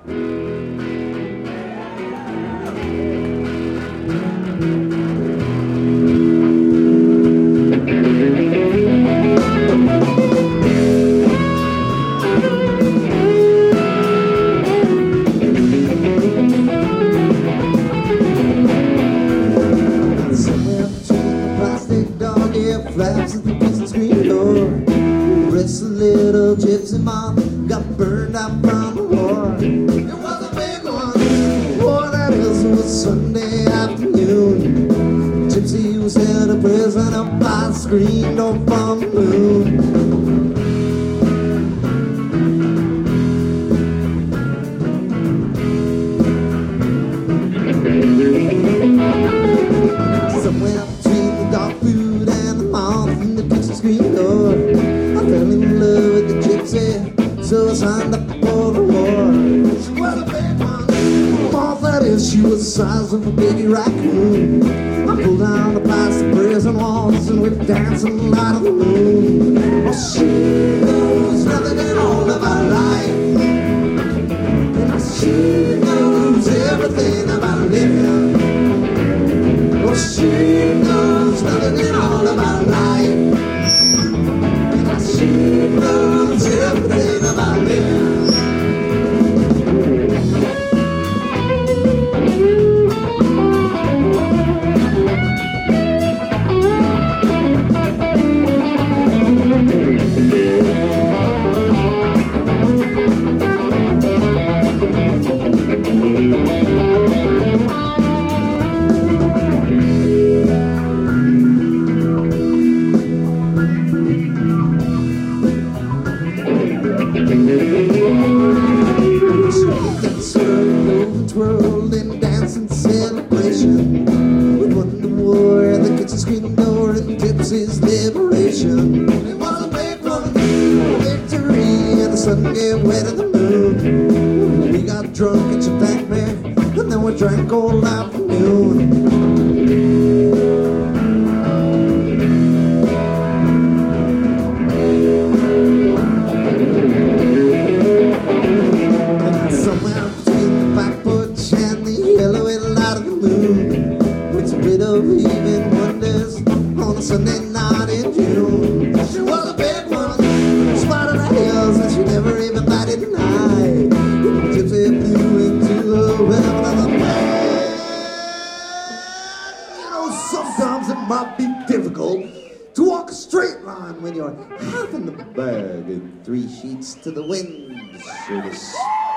Flaps at the kitchen screen door. Rest a little gypsy mom got burned out from the war. It was a big one. Boy, that is, it was Sunday afternoon. Gypsy was held a prison up by the screen door from the moon. Somewhere between the dog food and the mouth in the kitchen screen door, I fell in love with the gypsy, so I signed up for the war. She was a big one. Moth, that is, she was the size of a baby raccoon. I pulled down the plastic prison walls and we're dancing light of the moon. Oh, she knows nothing at all about life, and she knows everything about living. Oh, she knows nothing at all about life, because she knows everything about living. Twirled in dancing celebration. We won the war at the kitchen screen door and gypsy's liberation. It was a big one, victory, and the sun gave way to the moon. We got drunk and she thanked me, and then we drank all afternoon. Even wonders on a Sunday night in June. She was a big one, spotted the hills, and she never even batted an eye. Gypsy flew into the realm of the bag. You know, sometimes it might be difficult to walk a straight line when you're half in the bag and 3 sheets to the wind, so to speak.